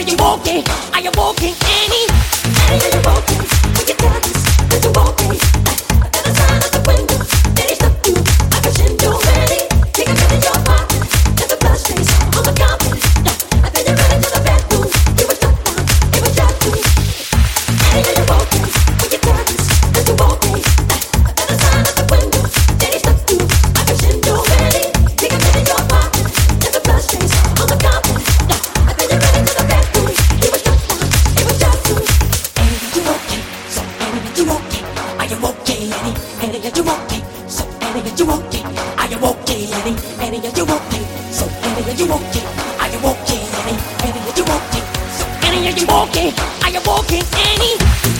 you walking? Are you walking, Annie? Annie, are you walking? Will you tell us that you're walking? At the sign of the window, that is up you. I can send you ready. Take a look in your pocket. There's a blood stains on the carpet. I think you're ready to the bedroom. You were shut down. It was just you. Annie, are you walking? Will you tell us that you're walking? At the sign of the window, that is up you. I can send you ready. Take a look in your pocket. There's a blood stains on the carpet. I think you're ready to the bedroom. You were shut down. It was just you. Annie, are you walking? So Annie, are you walking? Are you walking, Annie? Annie, are you walking? So Annie, are you walking? Are you walking, Annie? Annie, are you walking? So Annie, are you walking? Are you walking, Annie? Annie, are you walking? So Annie, are you walking? Are you walking, Annie?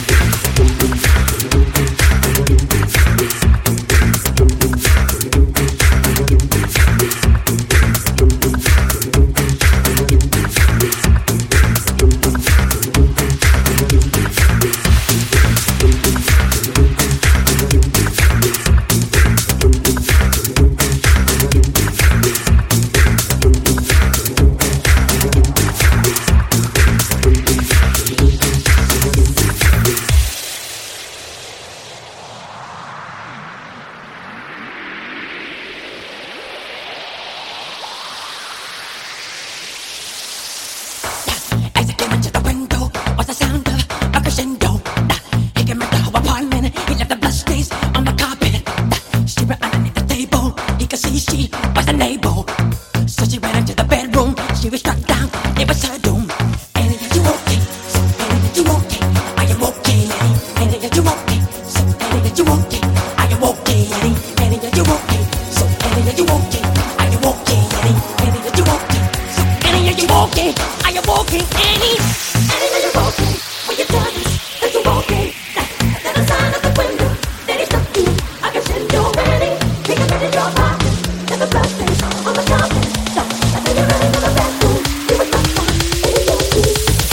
As I came into the window was the sound of a crescendo. He came into her apartment. He left the blood stains on the carpet. She ran underneath the table. He could see she was unable. So she ran into the bedroom. She was struck down. It was her doom. Annie, are you walking? So Annie, are you walking? Are you walking, Annie? Annie, are you walking? So Annie, are you walking? Are you walking, Annie? Annie, are you walking? So Annie, are you walking? Are you walking, Annie? Annie, are you walking? So Annie, are you walking? Are you walking, Annie? Annie, are you walking? Will you tell us that you're walking? At the sign of the window, that is up you. I can send you ready. Take a look in your pocket. There's a blood stains on the carpet. I think you're ready to the bedroom. You were shut down. It was just you.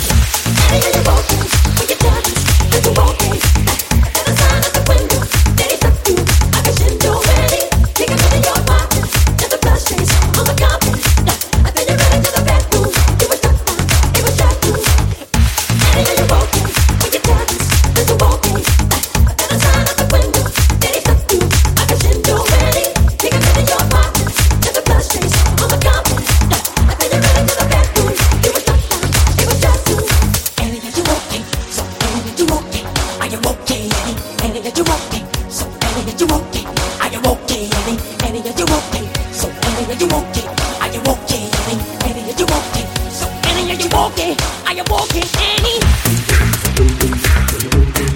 Annie, are you walking? Will you tell us that you're walking? At the sign of the window, that is up you. I can send you ready. Take a look in your pocket. There's a blood stains on the carpet. I think you're ready to the bedroom. You were shut down. It was just you. Annie, are you walking? Will you tell us that you're walking? At the sign of the window, that is up you. I can send you ready. Take a look in your pocket. There's a blood stains on the carpet. I think you're ready to the bedroom. You were shut down. It was just you. Annie, are you walking? So Annie, are you walking? Are you walking, Annie? Annie, are you walking? So Annie, are you walking? Are you walking, Annie? Annie, are you walking? So Annie, are you walking? Are you walking, Annie? Annie, are you walking? So Annie, are you walking? Are you walking, Annie?